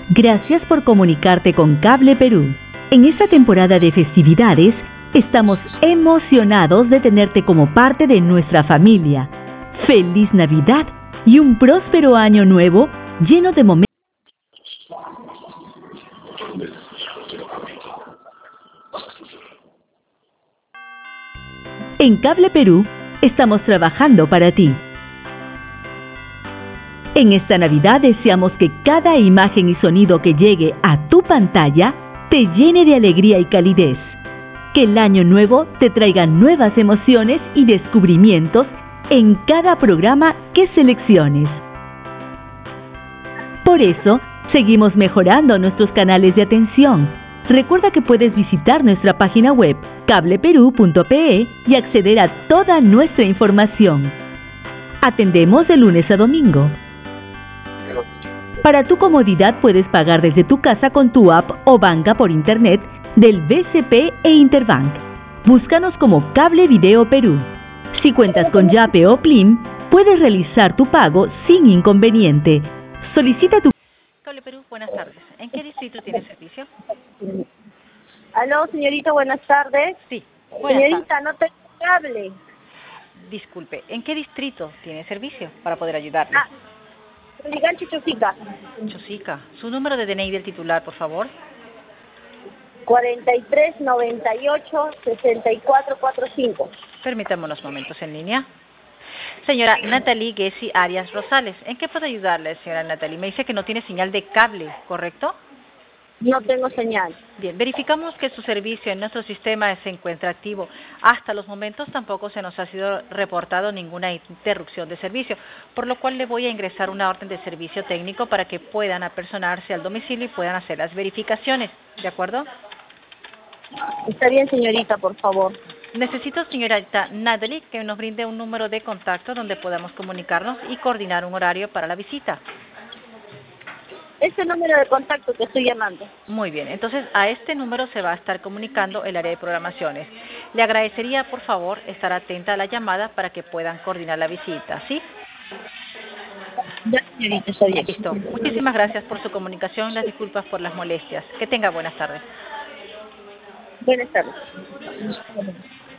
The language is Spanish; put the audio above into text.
Gracias por comunicarte con Cable Perú. En esta temporada de festividades, estamos emocionados de tenerte como parte de nuestra familia. ¡Feliz Navidad y un próspero año nuevo lleno de momentos! En Cable Perú, estamos trabajando para ti. En esta Navidad deseamos que cada imagen y sonido que llegue a tu pantalla te llene de alegría y calidez. Que el año nuevo te traiga nuevas emociones y descubrimientos en cada programa que selecciones. Por eso, seguimos mejorando nuestros canales de atención. Recuerda que puedes visitar nuestra página web cableperú.pe y acceder a toda nuestra información. Atendemos de lunes a domingo. Para tu comodidad puedes pagar desde tu casa con tu app o banca por internet del BCP e Interbank. Búscanos como Cable Video Perú. Si cuentas con Yape o Plim, puedes realizar tu pago sin inconveniente. Solicita tu... Cable Perú, buenas tardes. ¿En qué distrito tiene servicio? Aló, señorita, buenas tardes. Sí, buenas Señorita, no tengo cable. Disculpe, ¿en qué distrito tiene servicio para poder ayudarle? Liganchi Chosica. Chosica. Su número de DNI del titular, por favor. 4398-6445. Permítame unos momentos en línea. Señora Natalie Gessi Arias Rosales, ¿en qué puedo ayudarle, señora Natalie? Me dice que no tiene señal de cable, ¿correcto? No tengo señal. Bien, verificamos que su servicio en nuestro sistema se encuentra activo. Hasta los momentos tampoco se nos ha sido reportado ninguna interrupción de servicio, por lo cual le voy a ingresar una orden de servicio técnico para que puedan apersonarse al domicilio y puedan hacer las verificaciones, ¿de acuerdo? Está bien, señorita, por favor. Necesito, señorita Natalie, que nos brinde un número de contacto donde podamos comunicarnos y coordinar un horario para la visita. Este número de contacto que estoy llamando. Muy bien, entonces a este número se va a estar comunicando el área de programaciones. Le agradecería, por favor, estar atenta a la llamada para que puedan coordinar la visita, ¿sí? Ya, señorita, está bien. Listo. Muchísimas gracias por su comunicación, las disculpas por las molestias. Que tenga buenas tardes. Buenas tardes.